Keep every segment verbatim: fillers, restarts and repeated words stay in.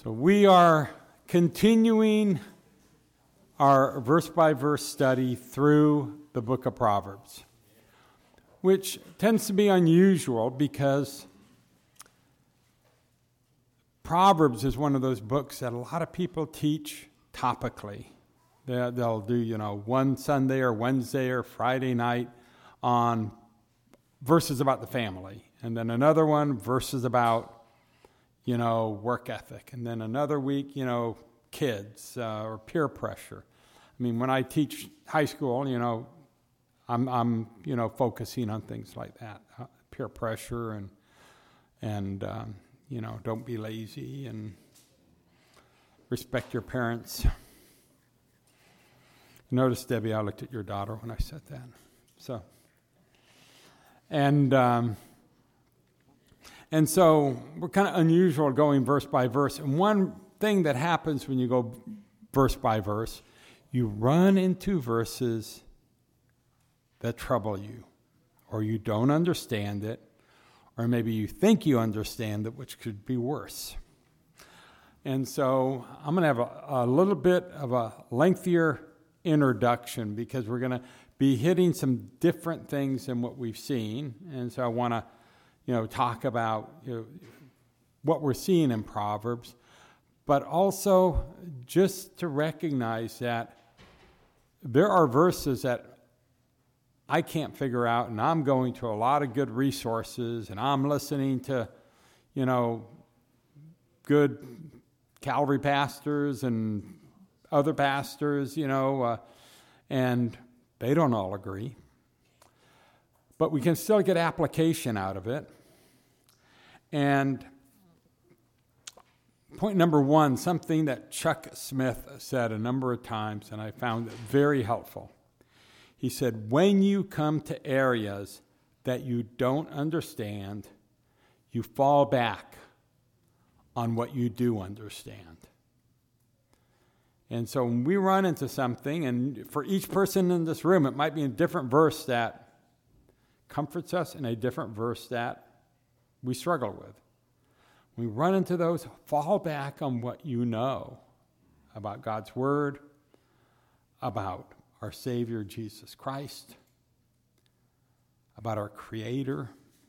So we are continuing our verse-by-verse study through the book of Proverbs, which tends to be unusual because Proverbs is one of those books that a lot of people teach topically. They'll do, you know, one Sunday or Wednesday or Friday night on verses about the family, and then another one, verses about, you know, work ethic, and then another week, you know, kids uh, or peer pressure. I mean, when I teach high school, you know, I'm, I'm you know, focusing on things like that, uh, peer pressure and, and um, you know, don't be lazy and respect your parents. Notice, Debbie, I looked at your daughter when I said that. So, and um, and so we're kind of unusual going verse by verse. And one thing that happens when you go verse by verse, you run into verses that trouble you, or you don't understand it, or maybe you think you understand it, which could be worse. And so I'm going to have a, a little bit of a lengthier introduction because we're going to be hitting some different things than what we've seen. And so I want to, you know, talk about, you know, what we're seeing in Proverbs, but also just to recognize that there are verses that I can't figure out, and I'm going to a lot of good resources, and I'm listening to, you know, good Calvary pastors and other pastors, you know, uh, and they don't all agree. But we can still get application out of it. And point number one, something that Chuck Smith said a number of times, and I found it very helpful. He said, when you come to areas that you don't understand, you fall back on what you do understand. And so when we run into something, and for each person in this room, it might be a different verse that comforts us and a different verse that we struggle with. We run into those, fall back on what you know about God's Word, about our Savior, Jesus Christ, about our Creator.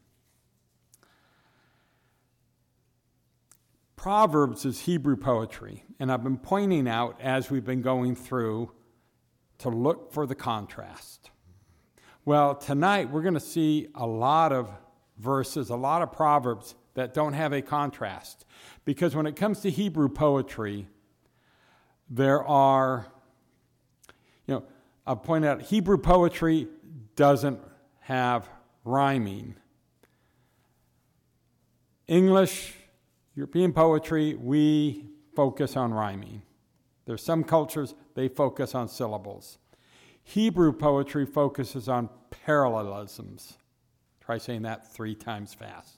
Proverbs is Hebrew poetry, and I've been pointing out as we've been going through to look for the contrast. Well, tonight we're going to see a lot of verses, a lot of Proverbs that don't have a contrast. Because when it comes to Hebrew poetry, there are, you know, I'll point out Hebrew poetry doesn't have rhyming. English, European poetry, we focus on rhyming. There's some cultures, they focus on syllables. Hebrew poetry focuses on parallelisms. Try saying that three times fast.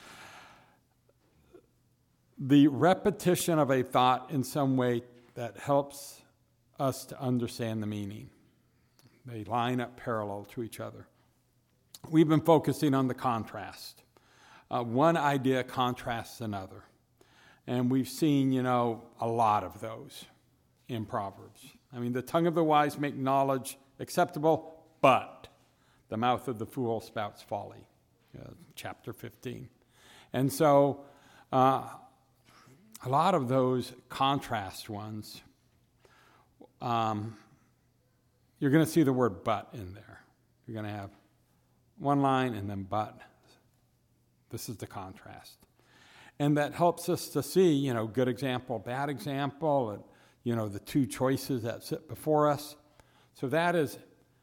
The repetition of a thought in some way that helps us to understand the meaning. They line up parallel to each other. We've been focusing on the contrast. Uh, one idea contrasts another. And we've seen, you know, a lot of those in Proverbs. I mean, the tongue of the wise make knowledge acceptable, but the mouth of the fool spouts folly. Uh, chapter fifteen. And so uh, a lot of those contrast ones, um, you're going to see the word but in there. You're going to have one line and then but. This is the contrast. And that helps us to see, you know, good example, bad example, and, you know, the two choices that sit before us. So that is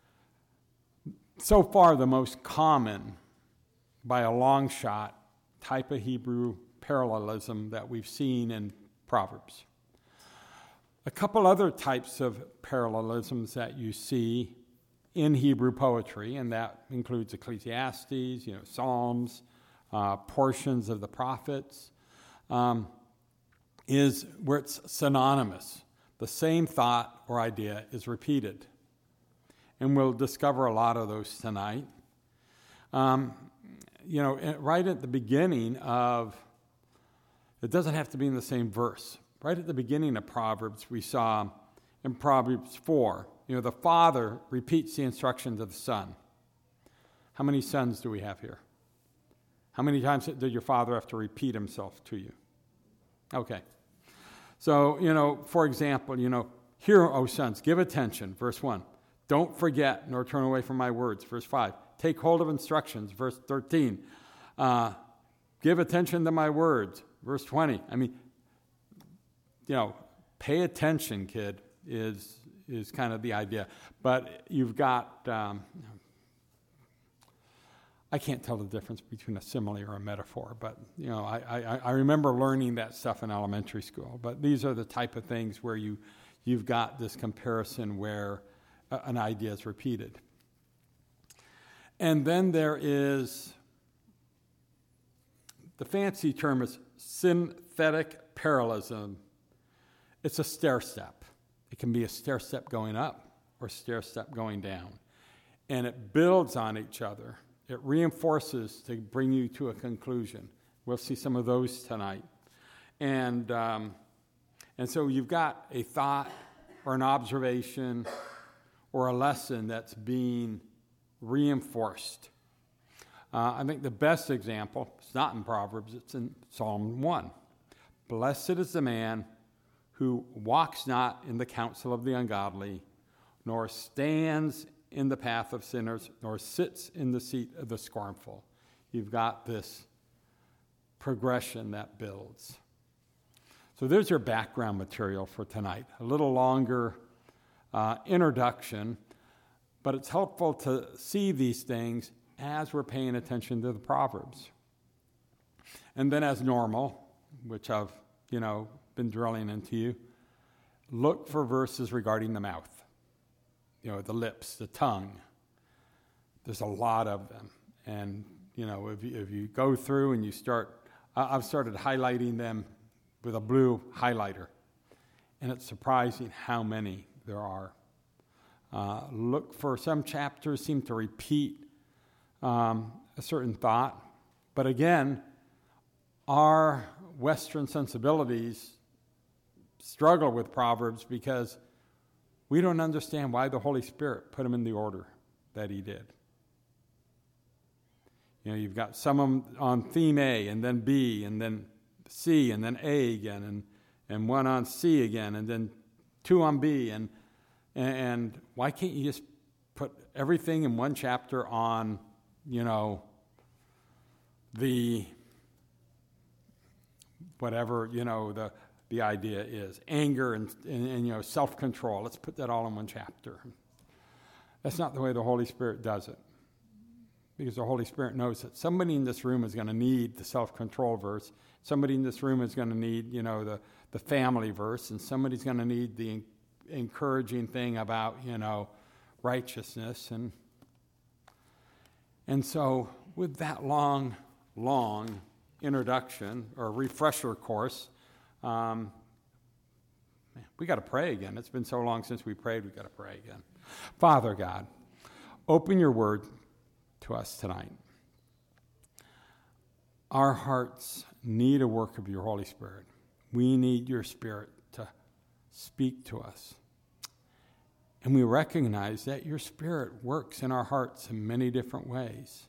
so far the most common, by a long shot, type of Hebrew parallelism that we've seen in Proverbs. A couple other types of parallelisms that you see in Hebrew poetry, and that includes Ecclesiastes, you know, Psalms, uh, portions of the prophets, um, is where it's synonymous. The same thought or idea is repeated. And we'll discover a lot of those tonight. Um, you know, right at the beginning of It doesn't have to be in the same verse. Right at the beginning of Proverbs, we saw in Proverbs four, you know, the father repeats the instruction to the son. How many sons do we have here? How many times did your father have to repeat himself to you? Okay. So, you know, for example, you know, hear, O sons, give attention, verse one. Don't forget nor turn away from my words, verse five. Take hold of instructions, verse thirteen. Uh, give attention to my words, verse twenty. I mean, you know, pay attention, kid, is is kind of the idea. But you've got, um, I can't tell the difference between a simile or a metaphor, but, you know, I, I, I remember learning that stuff in elementary school. But these are the type of things where you, you've got this comparison where uh, an idea is repeated. And then there is, the fancy term is synthetic parallelism. It's a stair step. It can be a stair step going up or stair step going down. And it builds on each other. It reinforces to bring you to a conclusion. We'll see some of those tonight. And um, and so you've got a thought or an observation or a lesson that's being reinforced. Uh, I think the best example, it's not in Proverbs, it's in Psalm one. Blessed is the man who walks not in the counsel of the ungodly, nor stands in the path of sinners, nor sits in the seat of the scornful. You've got this progression that builds. So there's your background material for tonight. A little longer uh, introduction, but it's helpful to see these things as we're paying attention to the Proverbs. And then as normal, which I've, you know, been drilling into you, look for verses regarding the mouth. You know, the lips, the tongue. There's a lot of them. And, you know, if you, if you go through and you start, I've started highlighting them with a blue highlighter. And it's surprising how many there are. Uh, look for some chapters seem to repeat um, a certain thought. But again, our Western sensibilities struggle with Proverbs because we don't understand why the Holy Spirit put them in the order that he did. You know, you've got some of them on theme A, and then B, and then C, and then A again, and, and one on C again, and then two on B. And, and why can't you just put everything in one chapter on, you know, the whatever, you know, the... The idea is anger and, and, and you know self-control. Let's put that all in one chapter. That's not the way the Holy Spirit does it. Because the Holy Spirit knows that somebody in this room is going to need the self-control verse. Somebody in this room is going to need, you know, the, the family verse. And somebody's going to need the en- encouraging thing about, you know, righteousness. And, and so with that long, long introduction or refresher course, Um, man, we got to pray again. It's been so long since we prayed, we got to pray again. Father God, open your word to us tonight. Our hearts need a work of your Holy Spirit. We need your Spirit to speak to us. And we recognize that your Spirit works in our hearts in many different ways.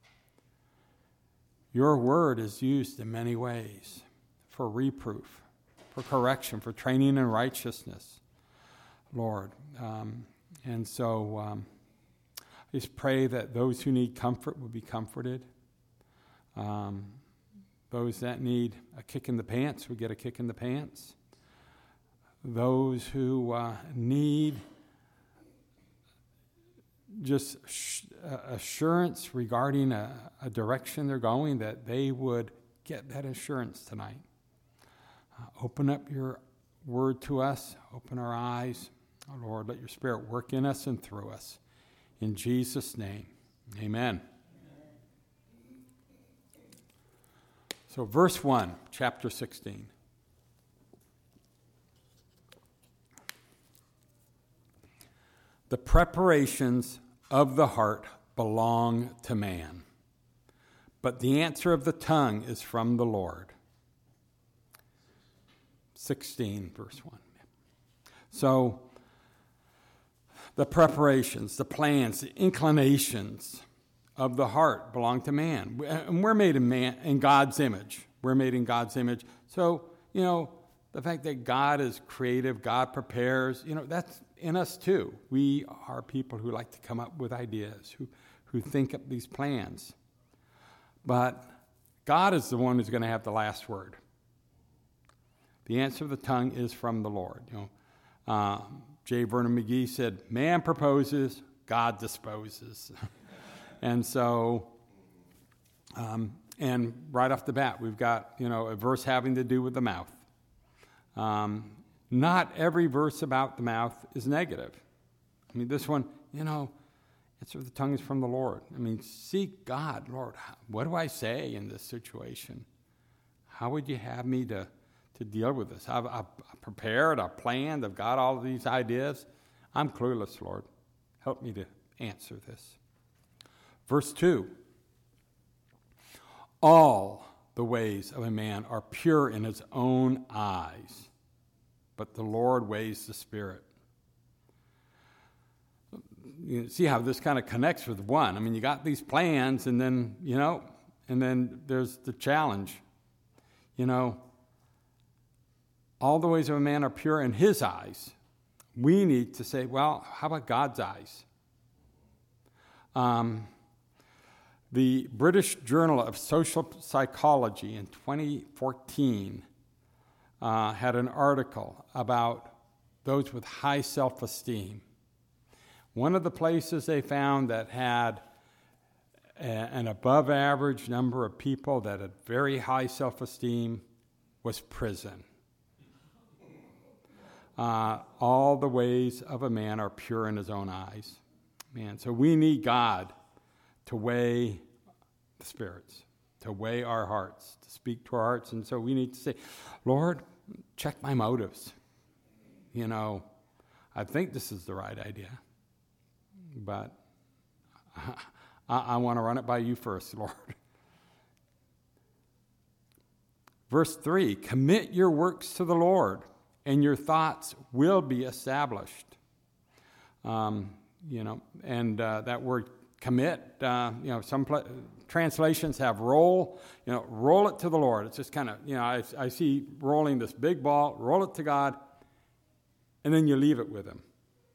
Your word is used in many ways for reproof, for correction, for training in righteousness, Lord. Um, and so um, I just pray that those who need comfort will be comforted. Um, those that need a kick in the pants will get a kick in the pants. Those who uh, need just sh- uh, assurance regarding a, a direction they're going, that they would get that assurance tonight. Uh, open up your word to us. Open our eyes. Oh, Lord, let your Spirit work in us and through us. In Jesus' name, amen. So verse one, chapter sixteen. The preparations of the heart belong to man, but the answer of the tongue is from the Lord. sixteen, verse one. So, the preparations, the plans, the inclinations of the heart belong to man. And we're made in man in God's image. We're made in God's image. So, you know, the fact that God is creative, God prepares, you know, that's in us too. We are people who like to come up with ideas, who, who think up these plans. But God is the one who's going to have the last word. The answer of the tongue is from the Lord. You know, uh, J. Vernon McGee said, "Man proposes, God disposes." And so, um, and right off the bat, we've got, you know, a verse having to do with the mouth. Um, not every verse about the mouth is negative. I mean, this one, you know, answer of the tongue is from the Lord. I mean, seek God. Lord, what do I say in this situation? How would you have me to, to deal with this? I've, I've prepared, I've planned, I've got all of these ideas. I'm clueless, Lord. Help me to answer this. Verse two. All the ways of a man are pure in his own eyes, but the Lord weighs the spirit. You see how this kind of connects with one. I mean, you got these plans, and then, you know, and then there's the challenge. You know, all the ways of a man are pure in his eyes. We need to say, well, how about God's eyes? Um, the British Journal of Social Psychology in twenty fourteen uh, had an article about those with high self-esteem. One of the places they found that had a, an above-average number of people that had very high self-esteem was prison. Uh, all the ways of a man are pure in his own eyes. Man, so we need God to weigh the spirits, to weigh our hearts, to speak to our hearts. And so we need to say, Lord, check my motives. You know, I think this is the right idea, but I, I want to run it by you first, Lord. Verse three, commit your works to the Lord, and your thoughts will be established. Um, you know, and uh, that word commit, uh, you know, some pl- translations have roll, you know, roll it to the Lord. It's just kind of, you know, I, I see rolling this big ball, roll it to God, and then you leave it with him.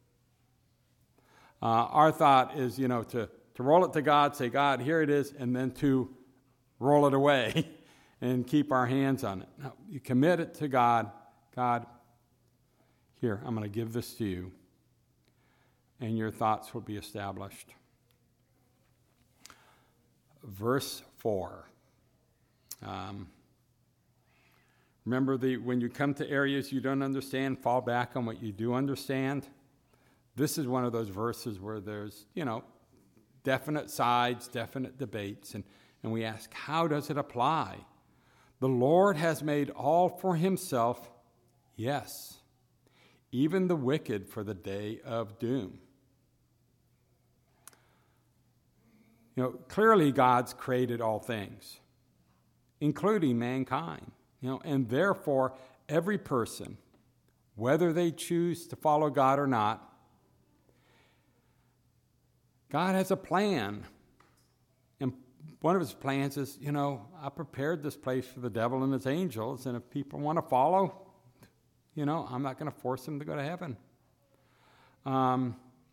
Uh, our thought is, you know, to, to roll it to God, say, God, here it is, and then to roll it away and keep our hands on it. Now, you commit it to God. God, here, I'm going to give this to you, and your thoughts will be established. Verse four. Um, remember, the when you come to areas you don't understand, fall back on what you do understand. This is one of those verses where there's, you know, definite sides, definite debates, and, and we ask, how does it apply? The Lord has made all for himself, yes, even the wicked for the day of doom. You know, clearly God's created all things, including mankind. You know, and therefore, every person, whether they choose to follow God or not, God has a plan. And one of his plans is, you know, I prepared this place for the devil and his angels, and if people want to follow, you know, I'm not going to force them to go to heaven. Um,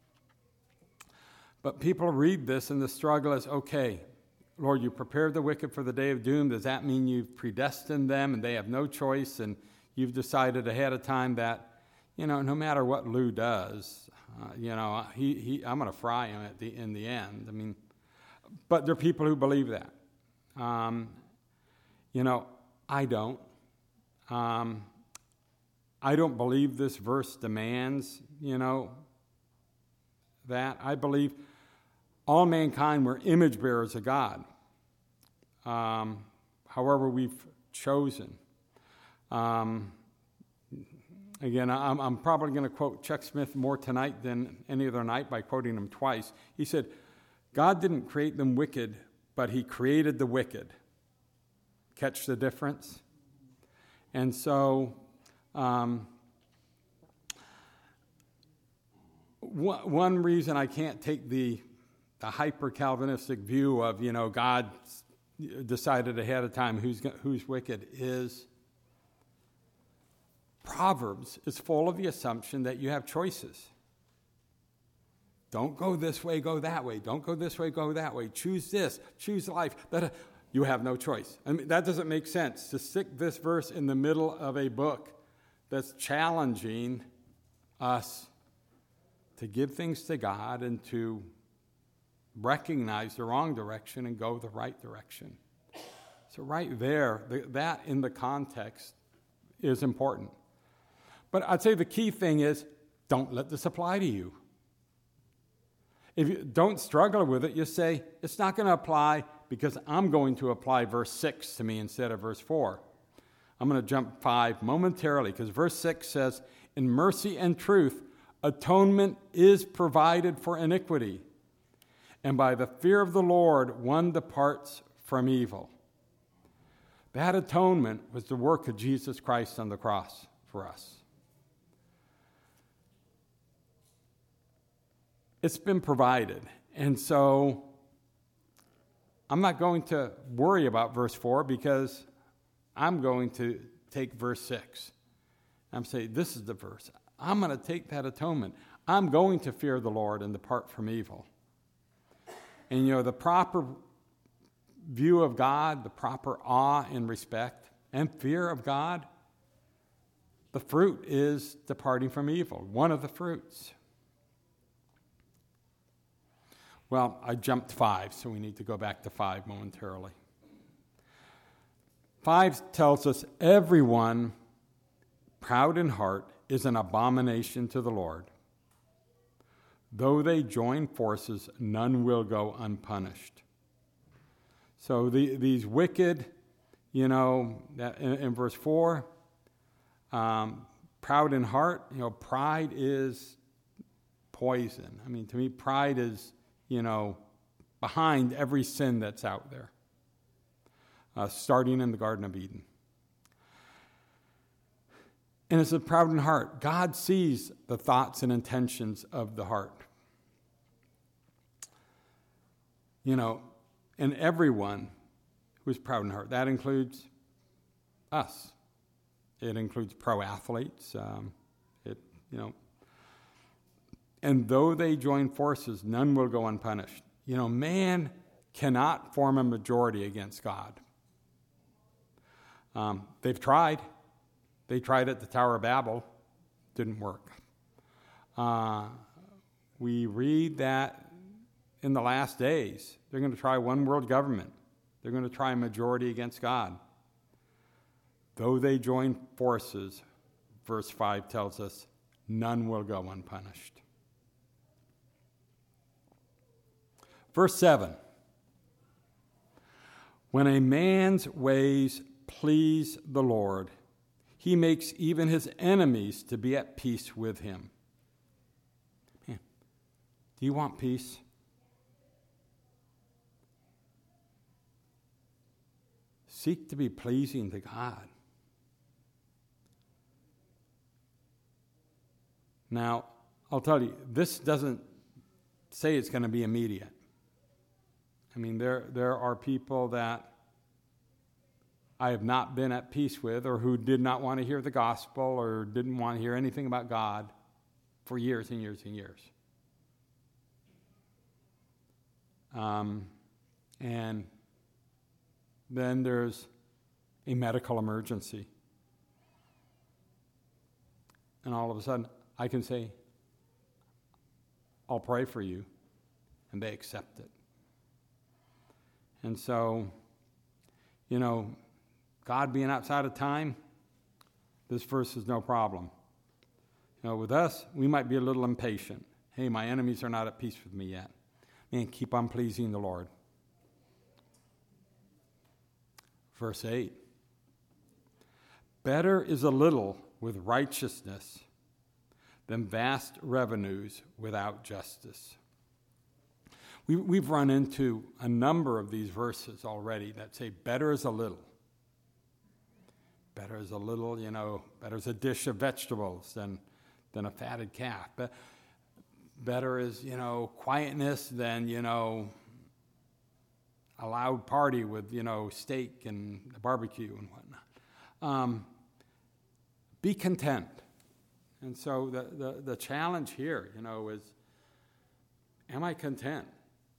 but people read this, and the struggle is, okay, Lord, you prepared the wicked for the day of doom. Does that mean you've predestined them and they have no choice, and you've decided ahead of time that, you know, no matter what Lou does, uh, you know, he, he, I'm going to fry him at the in the end. I mean, but there are people who believe that. Um, you know, I don't. Um, I don't believe this verse demands, you know, that. I believe all mankind were image bearers of God. Um, however, we've chosen. Um, again, I'm, I'm probably going to quote Chuck Smith more tonight than any other night by quoting him twice. He said, God didn't create them wicked, but he created the wicked. Catch the difference? And so Um, one, one reason I can't take the, the hyper-Calvinistic view of, you know, God decided ahead of time who's, who's wicked is Proverbs is full of the assumption that you have choices. Don't go this way, go that way. Don't go this way, go that way. Choose this, choose life. But you have no choice. I mean, that doesn't make sense to stick this verse in the middle of a book that's challenging us to give things to God and to recognize the wrong direction and go the right direction. So right there, that in the context is important. But I'd say the key thing is don't let this apply to you. If you don't struggle with it, you say, it's not going to apply because I'm going to apply verse six to me instead of verse four. I'm going to jump five momentarily because verse six says, in mercy and truth, atonement is provided for iniquity, and by the fear of the Lord one departs from evil. That atonement was the work of Jesus Christ on the cross for us. It's been provided. And so I'm not going to worry about verse four because I'm going to take verse six. I'm saying, this is the verse. I'm going to take that atonement. I'm going to fear the Lord and depart from evil. And, you know, the proper view of God, the proper awe and respect and fear of God, the fruit is departing from evil, one of the fruits. Well, I jumped five, so we need to go back to five momentarily. Five tells us everyone proud in heart is an abomination to the Lord. Though they join forces, none will go unpunished. So the, these wicked, you know, in, in verse four, um, proud in heart, you know, pride is poison. I mean, to me, pride is, you know, behind every sin that's out there, uh, starting in the Garden of Eden. And it's a proud in heart. God sees the thoughts and intentions of the heart. You know, and everyone who is proud in heart, that includes us. It includes pro athletes. Um, it, you know, and though they join forces, none will go unpunished. You know, man cannot form a majority against God. Um, they've tried. They tried at the Tower of Babel. Didn't work. Uh, we read that in the last days, they're going to try one world government. They're going to try a majority against God. Though they join forces, verse five tells us, none will go unpunished. Verse seven, when a man's ways please the Lord, he makes even his enemies to be at peace with him. Man, do you want peace? Seek to be pleasing to God. Now, I'll tell you, this doesn't say it's going to be immediate. I mean, there there are people that I have not been at peace with or who did not want to hear the gospel or didn't want to hear anything about God for years and years and years. Um, and then there's a medical emergency. And all of a sudden, I can say, I'll pray for you, and they accept it. And so, you know, God being outside of time, this verse is no problem. You know, with us, we might be a little impatient. Hey, my enemies are not at peace with me yet. Man, keep on pleasing the Lord. Verse eight. Better is a little with righteousness than vast revenues without justice. We, we've run into a number of these verses already that say better is a little. better is a little, you know, better is a dish of vegetables than, than a fatted calf. But better is, you know, quietness than, you know, a loud party with, you know, steak and a barbecue and whatnot. Um, be content. And so the, the, the challenge here, you know, is, am I content?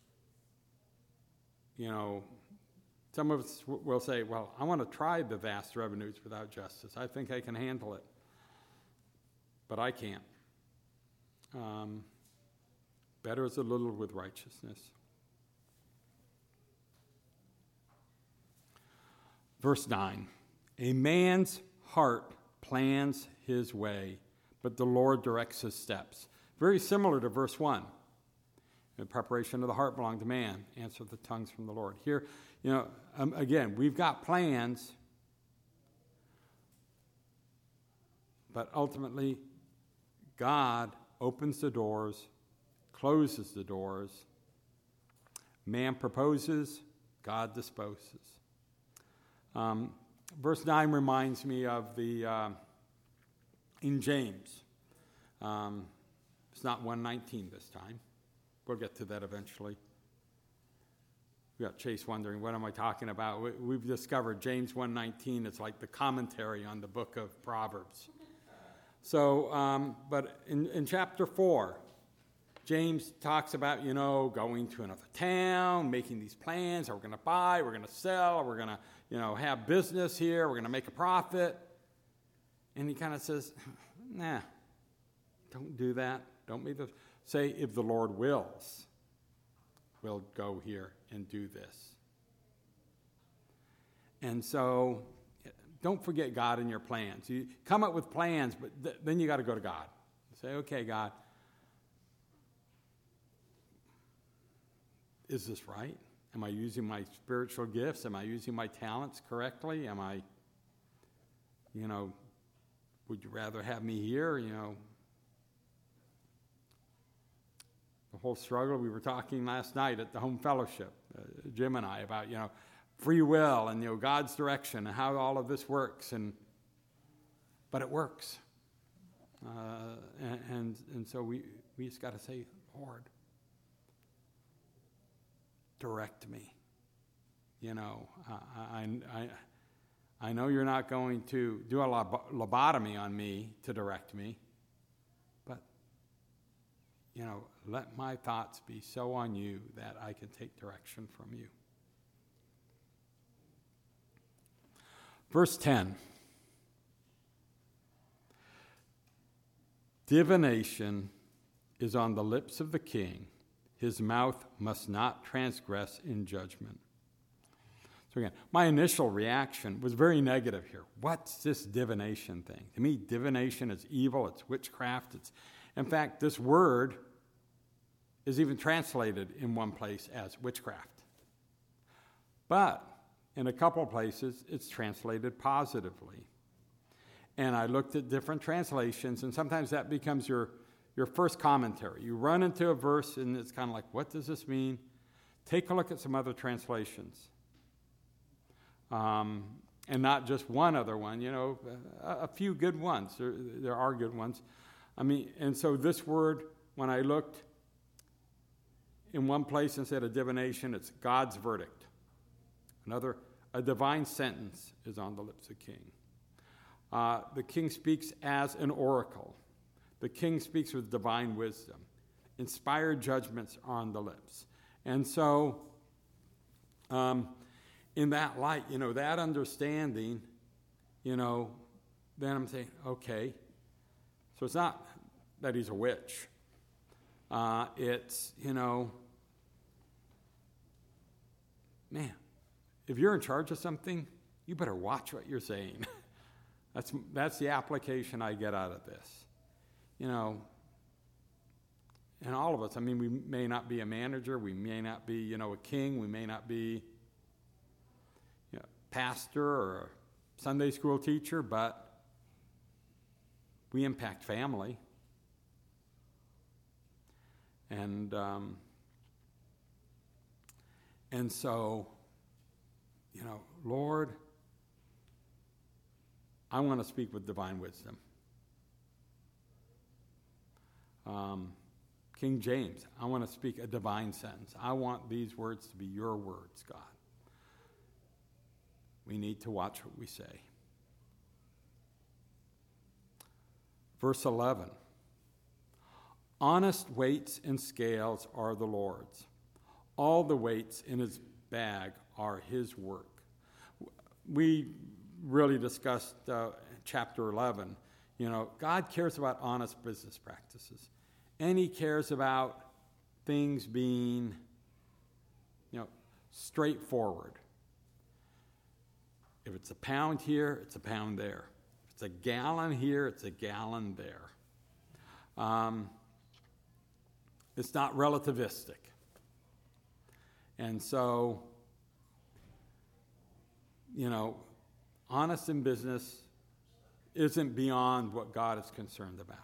You know, some of us will say, well, I want to try the vast revenues without justice. I think I can handle it. But I can't. Um, better is a little with righteousness. Verse nine, a man's heart plans his way, but the Lord directs his steps. Very similar to verse one. The preparation of the heart belongs to man. Answer the tongues from the Lord. Here, you know, um, again, we've got plans, but ultimately, God opens the doors, closes the doors. Man proposes, God disposes. Um, verse nine reminds me of the, uh, in James. Um, it's not one nineteen this time. We'll get to that eventually. We got Chase wondering, what am I talking about? We, we've discovered James one nineteen, it's like the commentary on the book of Proverbs. So, um, but in, in chapter four, James talks about, you know, going to another town, making these plans. Are we going to buy? We're going to sell. We're going to, you know, have business here. We're going to make a profit. And he kind of says, nah, don't do that. Don't be the... Say, if the Lord wills, we'll go here and do this. And so, don't forget God in your plans. You come up with plans, but th- then you got to go to God. Say, okay, God, is this right? Am I using my spiritual gifts? Am I using my talents correctly? Am I, you know, would you rather have me here, you know? The whole struggle, we were talking last night at the home fellowship, uh, Jim and I, about, you know, free will and, you know, God's direction and how all of this works. And but it works. Uh, and, and and so we, we just got to say, Lord, direct me. You know, I, I, I, I know you're not going to do a lobotomy on me to direct me. You know, let my thoughts be so on you that I can take direction from you. Verse ten. Divination is on the lips of the king. His mouth must not transgress in judgment. So again, my initial reaction was very negative here. What's this divination thing? To me, divination is evil. It's witchcraft. It's, in fact, this word is even translated in one place as witchcraft. But in a couple of places, it's translated positively. And I looked at different translations, and sometimes that becomes your, your first commentary. You run into a verse, and it's kind of like, what does this mean? Take a look at some other translations. Um, and not just one other one, you know, a, a few good ones. There, there are good ones. I mean, and so this word, when I looked, in one place, instead of divination, it's God's verdict. Another, a divine sentence is on the lips of king. Uh, the king speaks as an oracle. The king speaks with divine wisdom. Inspired judgments are on the lips. And so, um, in that light, you know, that understanding, you know, then I'm saying, okay, so it's not that he's a witch. Uh, it's, you know, man, if you're in charge of something, you better watch what you're saying. that's that's the application I get out of this. You know, and all of us, I mean, we may not be a manager, we may not be, you know, a king, we may not be, you know, pastor or a Sunday school teacher, but we impact family. And um, and so, you know, Lord, I want to speak with divine wisdom. Um, King James, I want to speak a divine sentence. I want these words to be your words, God. We need to watch what we say. Verse eleven. Honest weights and scales are the Lord's. All the weights in his bag are his work. We really discussed uh, chapter eleven. You know, God cares about honest business practices. And he cares about things being, you know, straightforward. If it's a pound here, it's a pound there. If it's a gallon here, it's a gallon there. Um, it's not relativistic. And so, you know, honest in business isn't beyond what God is concerned about.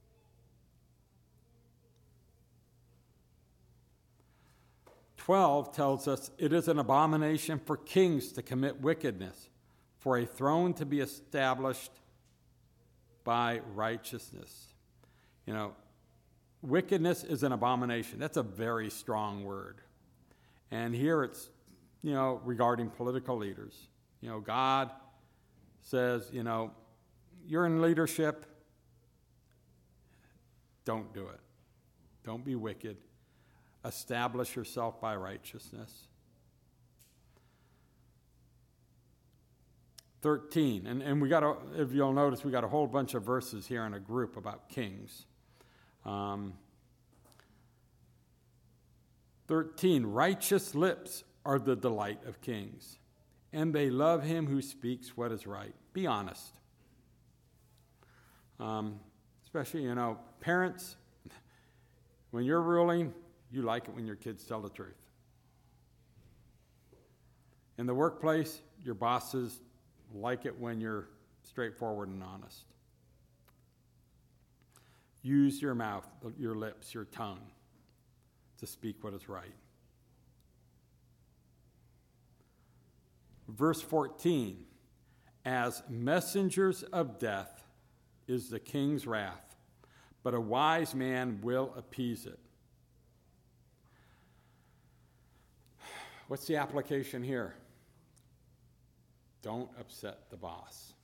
twelve tells us it is an abomination for kings to commit wickedness, for a throne to be established by righteousness. You know, wickedness is an abomination. That's a very strong word. And here it's, you know, regarding political leaders. You know, God says, you know, you're in leadership, don't do it. Don't be wicked. Establish yourself by righteousness. thirteen, and, and we got a, if you'll notice, we got a whole bunch of verses here in a group about kings. Um, thirteen, righteous lips are the delight of kings, and they love him who speaks what is right. Be honest. Um, especially, you know, parents, when you're ruling, you like it when your kids tell the truth. In the workplace, your bosses like it when you're straightforward and honest. Use your mouth, your lips, your tongue to speak what is right. Verse fourteen, as messengers of death is the king's wrath, but a wise man will appease it. What's the application here? Don't upset the boss.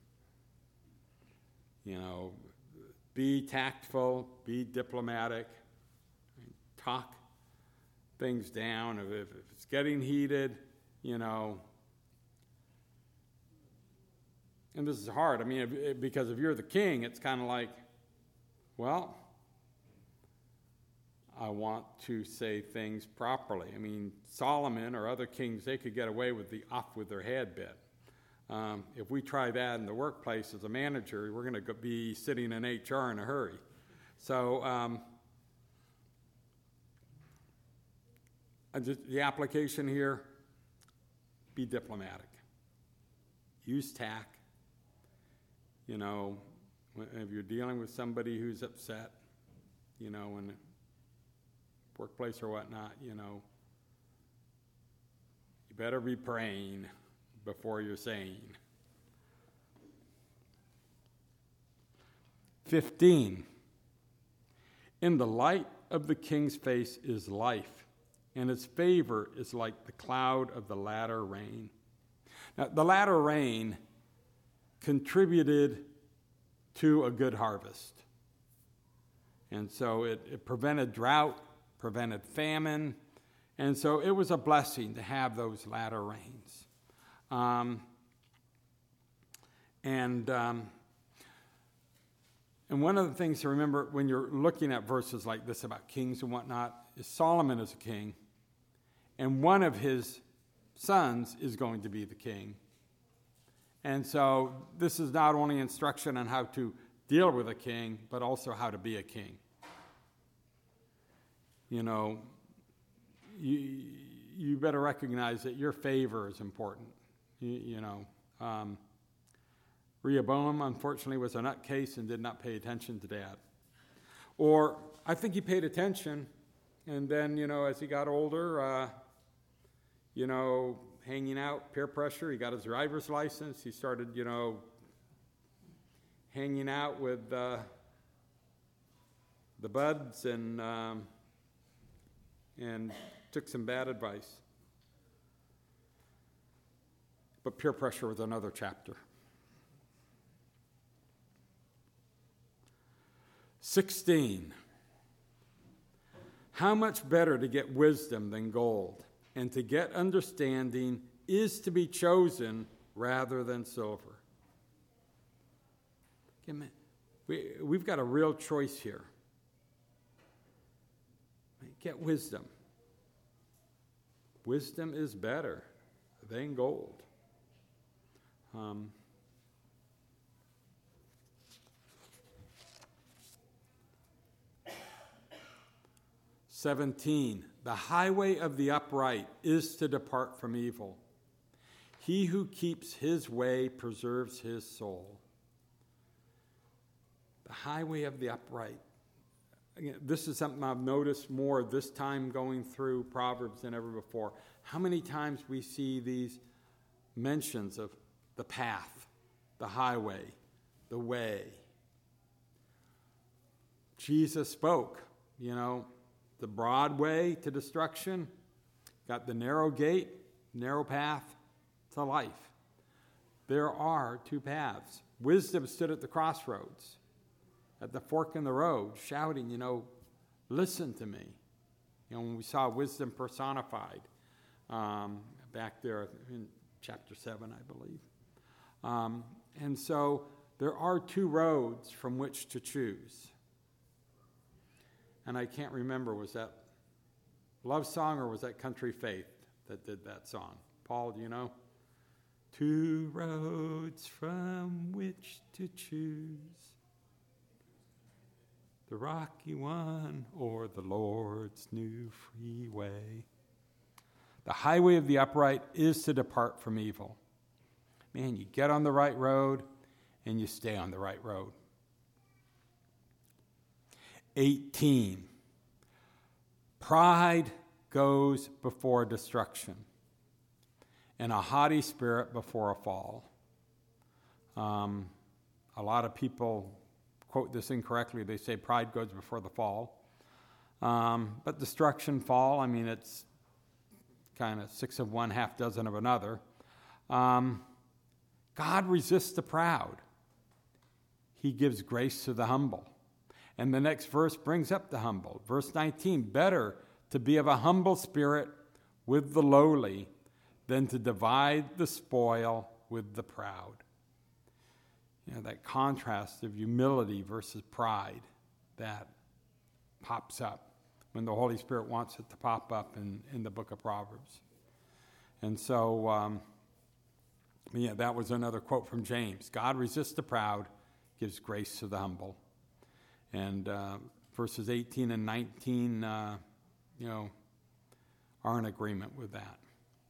You know, be tactful, be diplomatic, talk things down. If, if it's getting heated, you know. And this is hard. I mean, if, because if you're the king, it's kind of like, well, I want to say things properly. I mean, Solomon or other kings, they could get away with the off with their head bit. Um, if we try that in the workplace as a manager, we're going to be sitting in H R in a hurry. So um, just, the application here, be diplomatic. Use tact. You know, if you're dealing with somebody who's upset, you know, in the workplace or whatnot, you know, you better be praying before you're saying. fifteen. In the light of the king's face is life, and his favor is like the cloud of the latter rain. Now, the latter rain contributed to a good harvest. And so it, it prevented drought, prevented famine, and so it was a blessing to have those latter rains. Um, and um, and one of the things to remember when you're looking at verses like this about kings and whatnot is Solomon is a king, and one of his sons is going to be the king. And so this is not only instruction on how to deal with a king, but also how to be a king. You know, you, you better recognize that your favor is important. You, you know, um, Rehoboam, unfortunately, was a nutcase and did not pay attention to Dad. Or I think he paid attention, and then, you know, as he got older, uh, you know, hanging out, peer pressure, he got his driver's license, he started, you know, hanging out with uh, the buds and um, and took some bad advice. But peer pressure was another chapter. sixteen. How much better to get wisdom than gold, and to get understanding is to be chosen rather than silver. We, we've got a real choice here. Get wisdom. Wisdom is better than gold. Um, seventeen. The highway of the upright is to depart from evil. He who keeps his way preserves his soul. The highway of the upright. Again, this is something I've noticed more this time going through Proverbs than ever before. How many times we see these mentions of the path, the highway, the way. Jesus spoke, you know, the broad way to destruction, got the narrow gate, narrow path to life. There are two paths. Wisdom stood at the crossroads, at the fork in the road, shouting, you know, listen to me. You know, when we saw wisdom personified um, back there in chapter seven, I believe. Um, and so there are two roads from which to choose. And I can't remember, was that Love Song or was that Country Faith that did that song? Paul, do you know? Two roads from which to choose, the rocky one or the Lord's new freeway. The highway of the upright is to depart from evil. Man, you get on the right road and you stay on the right road. eighteen. Pride goes before destruction, and a haughty spirit before a fall. Um, a lot of people quote this incorrectly. They say pride goes before the fall. Um, but destruction, fall, I mean, it's kind of six of one, half dozen of another. Um, God resists the proud. He gives grace to the humble. And the next verse brings up the humble. Verse nineteen, better to be of a humble spirit with the lowly than to divide the spoil with the proud. You know, that contrast of humility versus pride that pops up when the Holy Spirit wants it to pop up in, in the book of Proverbs. And so, um, yeah, that was another quote from James. God resists the proud, gives grace to the humble. And uh, verses eighteen and nineteen, uh, you know, are in agreement with that.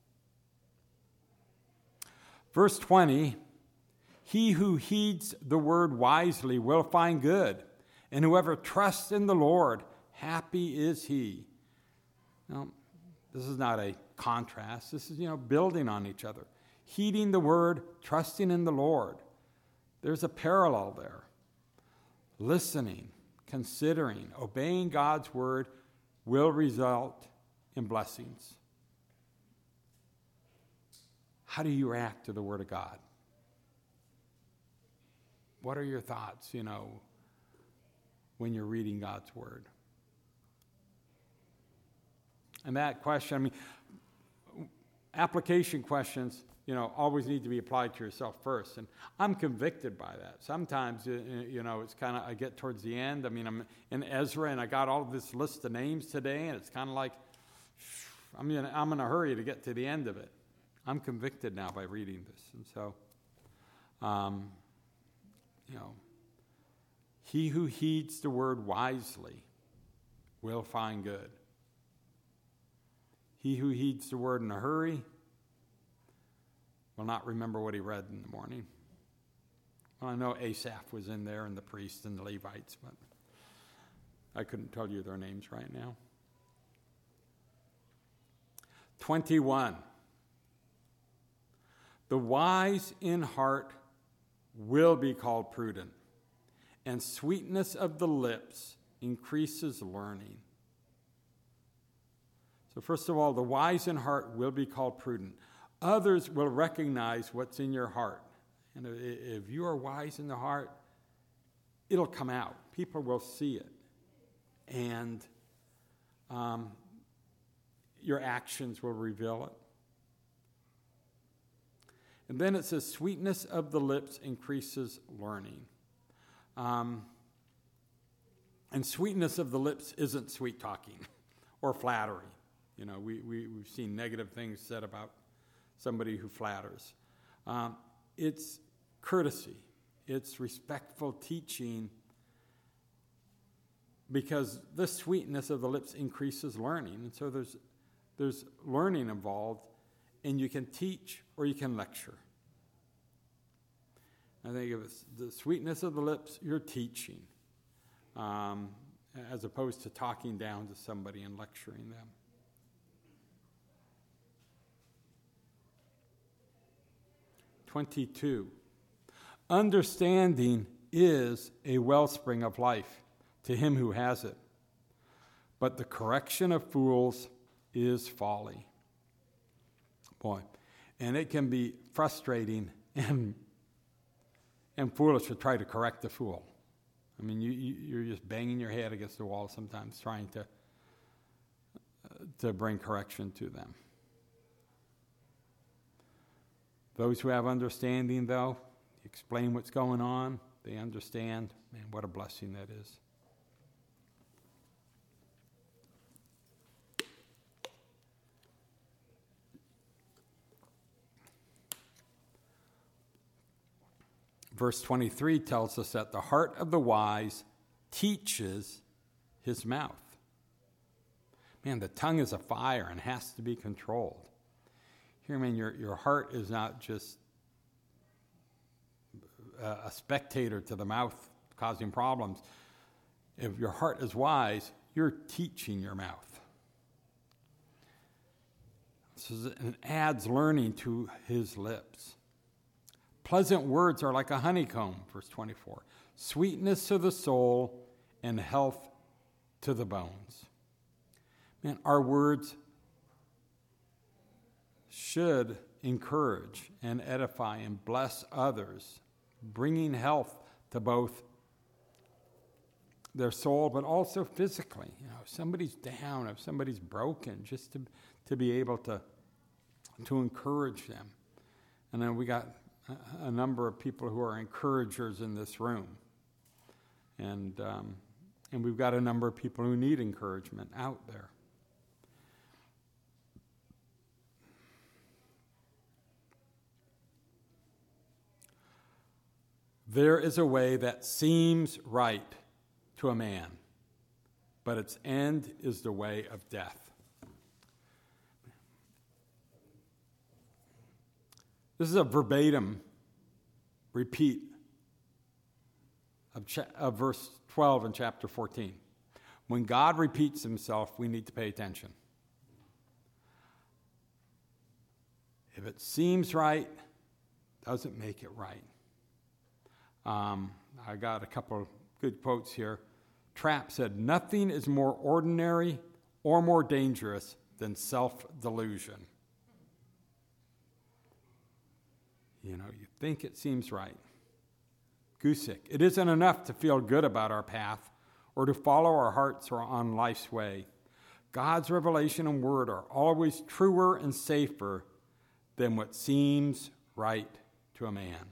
Verse twenty, he who heeds the word wisely will find good, and whoever trusts in the Lord, happy is he. Now, this is not a contrast. This is, you know, building on each other. Heeding the word, trusting in the Lord. There's a parallel there. Listening, considering, obeying God's word will result in blessings. How do you react to the word of God? What are your thoughts, you know, when you're reading God's word? And that question, I mean, application questions, you know, always need to be applied to yourself first. And I'm convicted by that. Sometimes, you know, it's kind of, I get towards the end. I mean, I'm in Ezra and I got all this list of names today, and it's kind of like, I'm in, I'm in a hurry to get to the end of it. I'm convicted now by reading this. And so, um, you know, he who heeds the word wisely will find good. He who heeds the word in a hurry will not remember what he read in the morning. Well, I know Asaph was in there and the priests and the Levites, but I couldn't tell you their names right now. twenty-one. The wise in heart will be called prudent, and sweetness of the lips increases learning. So first of all, the wise in heart will be called prudent. Others will recognize what's in your heart. And if you are wise in the heart, it'll come out. People will see it. And um, your actions will reveal it. And then it says, sweetness of the lips increases learning. Um, and sweetness of the lips isn't sweet talking or flattery. You know, we, we, we've seen negative things said about somebody who flatters. Um, it's courtesy. It's respectful teaching, because the sweetness of the lips increases learning. And so there's there's learning involved, and you can teach or you can lecture. I think of the sweetness of the lips, you're teaching, um, as opposed to talking down to somebody and lecturing them. twenty-two. Understanding is a wellspring of life to him who has it, but the correction of fools is folly. Boy, and it can be frustrating and and foolish to try to correct the fool. I mean, you, you you're just banging your head against the wall sometimes, trying to uh, to bring correction to them. Those who have understanding, though, explain what's going on, they understand. Man, what a blessing that is. Verse twenty-three tells us that the heart of the wise teaches his mouth. Man, the tongue is a fire and has to be controlled. Here, man, your, your heart is not just a, a spectator to the mouth causing problems. If your heart is wise, you're teaching your mouth. So it adds learning to his lips. Pleasant words are like a honeycomb, verse twenty-four. Sweetness to the soul and health to the bones. Man, our words should encourage and edify and bless others, bringing health to both their soul, but also physically. You know, if somebody's down, if somebody's broken, just to to be able to to encourage them. And then we got a number of people who are encouragers in this room. And um, and we've got a number of people who need encouragement out there. There is a way that seems right to a man, but its end is the way of death. This is a verbatim repeat of, cha- of verse twelve in chapter fourteen. When God repeats himself, we need to pay attention. If it seems right, doesn't make it right. Um, I got a couple of good quotes here. Trapp said, "Nothing is more ordinary or more dangerous than self-delusion." You know, you think it seems right. Gusick, "It isn't enough to feel good about our path or to follow our hearts or on life's way. God's revelation and word are always truer and safer than what seems right to a man."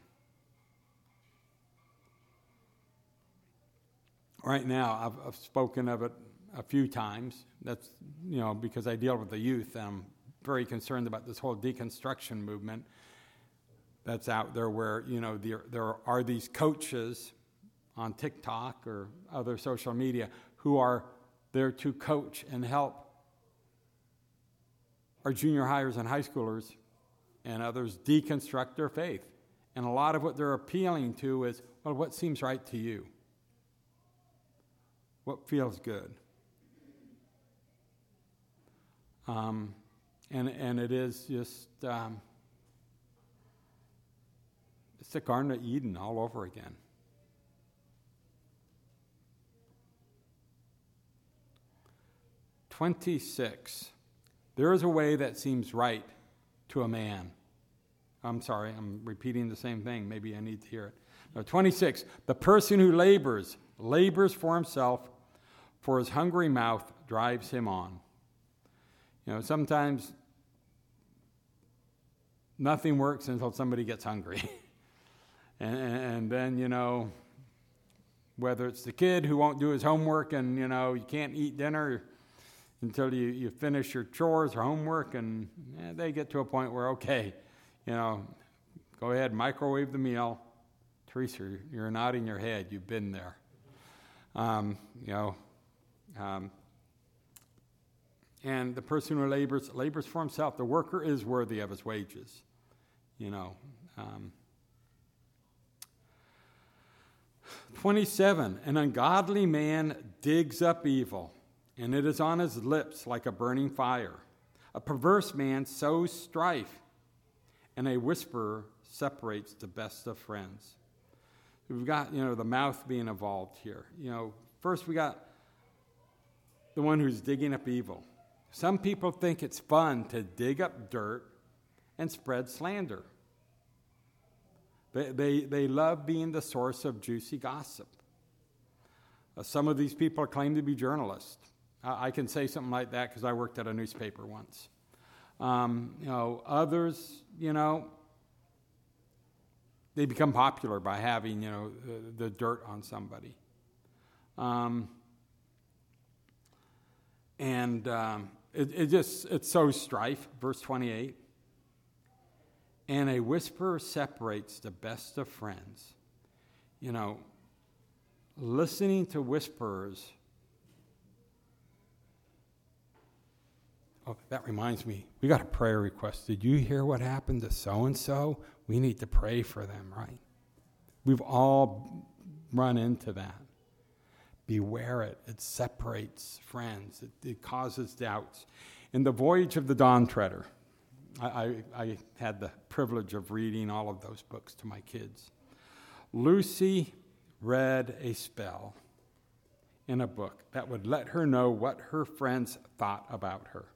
Right now, I've, I've spoken of it a few times. That's, you know, because I deal with the youth, and I'm very concerned about this whole deconstruction movement that's out there where, you know, there, there are these coaches on TikTok or other social media who are there to coach and help our junior hires and high schoolers and others deconstruct their faith. And a lot of what they're appealing to is, well, what seems right to you? What feels good? Um, and and it is just, um, it's the Garden of Eden all over again. twenty-six. There is a way that seems right to a man. I'm sorry, I'm repeating the same thing. Maybe I need to hear it. No, twenty-six. The person who labors, labors for himself, for his hungry mouth drives him on. You know, sometimes nothing works until somebody gets hungry. and, and then, you know, whether it's the kid who won't do his homework and, you know, you can't eat dinner until you, you finish your chores or homework, and eh, they get to a point where, okay, you know, go ahead, microwave the meal. Teresa, you're nodding your head. You've been there. Um, you know, um, and the person who labors, labors for himself. The worker is worthy of his wages, you know. Um, twenty-seven, an ungodly man digs up evil, and it is on his lips like a burning fire. A perverse man sows strife, and a whisperer separates the best of friends. We've got, you know, the mouth being involved here. You know, first we got the one who's digging up evil. Some people think it's fun to dig up dirt and spread slander. They, they, they love being the source of juicy gossip. Uh, some of these people claim to be journalists. I, I can say something like that because I worked at a newspaper once. Um, you know, others, you know, they become popular by having, you know, the, the dirt on somebody. Um, and um, it, it just, it sows strife, verse twenty-eight. And a whisperer separates the best of friends. You know, listening to whisperers. Oh, that reminds me, we got a prayer request. Did you hear what happened to so-and-so? We need to pray for them, right? We've all run into that. Beware it. It separates friends. It, it causes doubts. In The Voyage of the Dawn Treader, I, I, I had the privilege of reading all of those books to my kids. Lucy read a spell in a book that would let her know what her friends thought about her.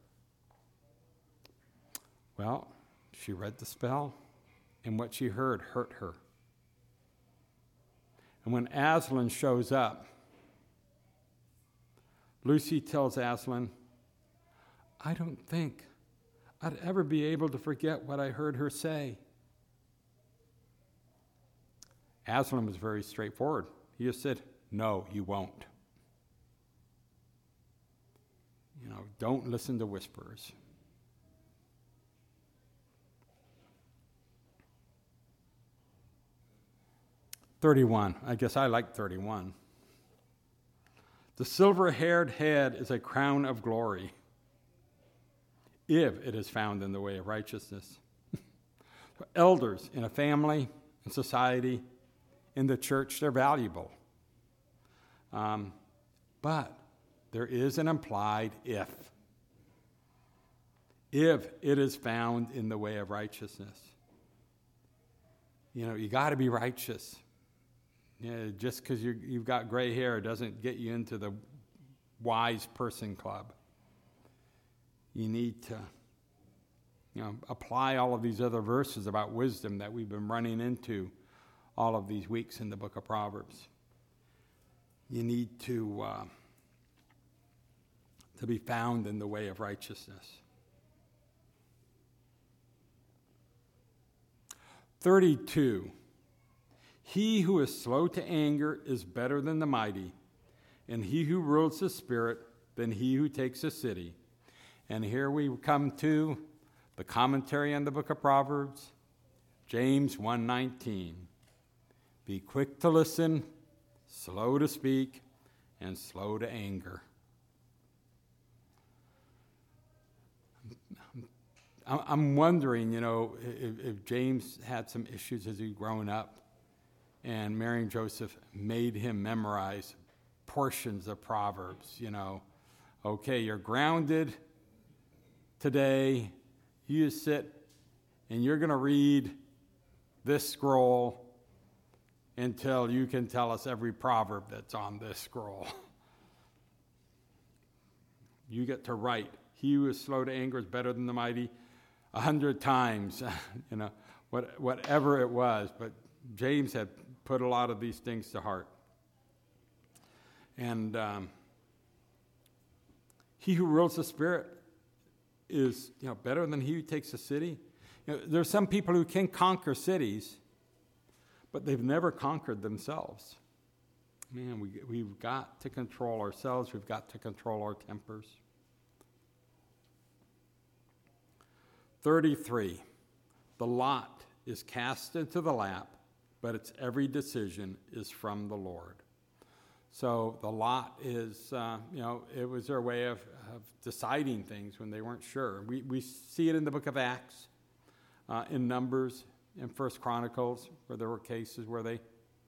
Well, she read the spell, and what she heard hurt her. And when Aslan shows up, Lucy tells Aslan, I don't think I'd ever be able to forget what I heard her say. Aslan was very straightforward. He just said, no, you won't. You know, don't listen to whisperers. thirty-one. I guess I like thirty-one. The silver-haired head is a crown of glory, if it is found in the way of righteousness. Elders in a family, in society, in the church, they're valuable. Um, but there is an implied if. If it is found in the way of righteousness. You know, you got to be righteous. You know, just because you've got gray hair doesn't get you into the wise person club. You need to, you know, apply all of these other verses about wisdom that we've been running into all of these weeks in the book of Proverbs. You need to uh, to be found in the way of righteousness. thirty-two. He who is slow to anger is better than the mighty, and he who rules the spirit than he who takes a city. And here we come to the commentary on the book of Proverbs, James one nineteen. Be quick to listen, slow to speak, and slow to anger. I'm wondering, you know, if, if James had some issues as he grown up, and Mary and Joseph made him memorize portions of Proverbs, you know. Okay, you're grounded today. You sit and you're going to read this scroll until you can tell us every proverb that's on this scroll. You get to write. He who is slow to anger is better than the mighty a hundred times, you know, what, whatever it was. But James had put a lot of these things to heart. And um, he who rules the Spirit is, you know, better than he who takes a city. You know, there are some people who can conquer cities, but they've never conquered themselves. Man, we, we've got to control ourselves. We've got to control our tempers. thirty-three, the lot is cast into the lap, but its every decision is from the Lord. So the lot is, uh, you know, it was their way of, of deciding things when they weren't sure. We we see it in the book of Acts, uh, in Numbers, in First Chronicles, where there were cases where they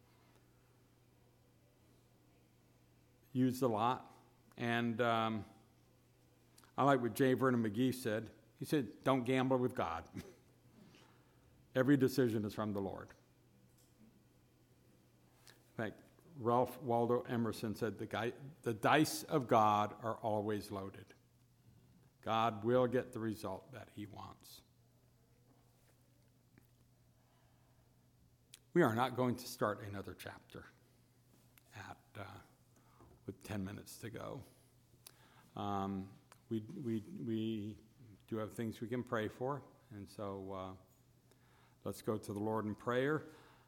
used the lot. And um, I like what J. Vernon McGee said. He said, don't gamble with God. Every decision is from the Lord. In fact, Ralph Waldo Emerson said, the, guy, the dice of God are always loaded. God will get the result that he wants. We are not going to start another chapter at uh, with ten minutes to go. Um, we we we do have things we can pray for, and so uh, let's go to the Lord in prayer.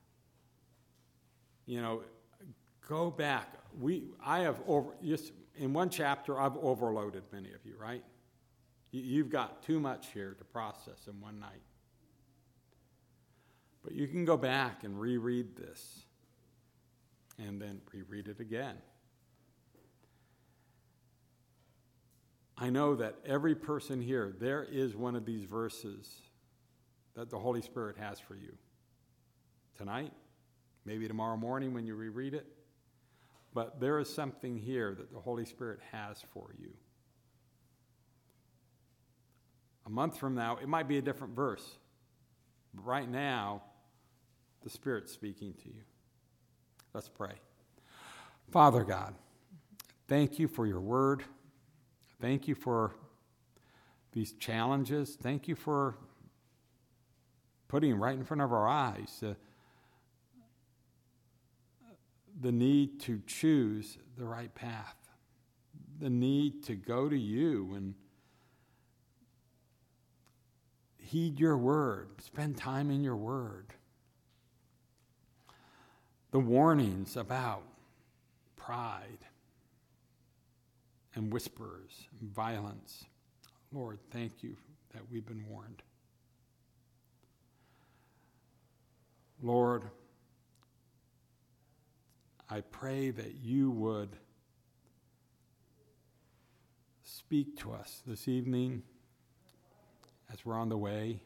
You know, go back. We I have over just in one chapter I've overloaded many of you, right? You, you've got too much here to process in one night. But you can go back and reread this and then reread it again. I know that every person here, there is one of these verses that the Holy Spirit has for you. Tonight, maybe tomorrow morning when you reread it. But there is something here that the Holy Spirit has for you. A month from now, it might be a different verse. But right now, the Spirit's speaking to you. Let's pray. Father God, thank you for your word. Thank you for these challenges. Thank you for putting right in front of our eyes uh, the need to choose the right path, the need to go to you and heed your word, spend time in your word. The warnings about pride and whisperers and violence. Lord, thank you that we've been warned. Lord, I pray that you would speak to us this evening as we're on the way,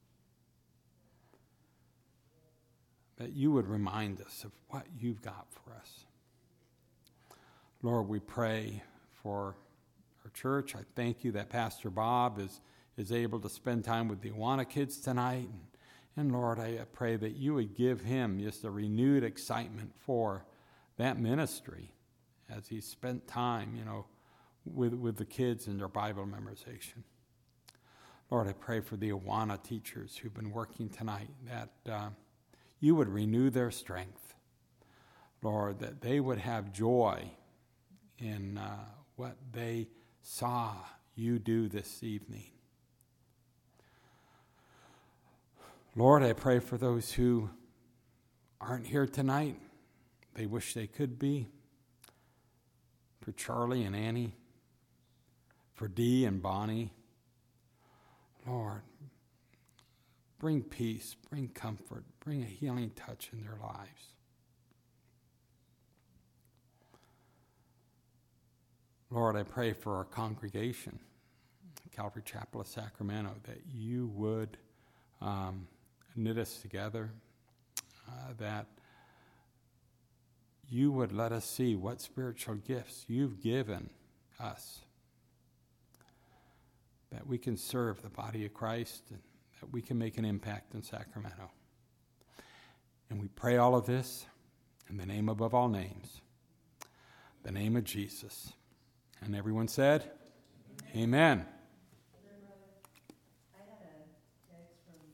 that you would remind us of what you've got for us. Lord, we pray for our church. I thank you that Pastor Bob is, is able to spend time with the Awana kids tonight. And, and Lord, I pray that you would give him just a renewed excitement for that ministry as he spent time, you know, with, with the kids in their Bible memorization. Lord, I pray for the Awana teachers who've been working tonight, that uh, you would renew their strength. Lord, that they would have joy in uh, what they saw you do this evening. Lord, I pray for those who aren't here tonight. They wish they could be. For Charlie and Annie. For Dee and Bonnie. Lord, bring peace, bring comfort, bring a healing touch in their lives. Lord, I pray for our congregation, Calvary Chapel of Sacramento, that you would um, knit us together, uh, that you would let us see what spiritual gifts you've given us, that we can serve the body of Christ and that we can make an impact in Sacramento. And we pray all of this in the name above all names, the name of Jesus. And everyone said, Amen.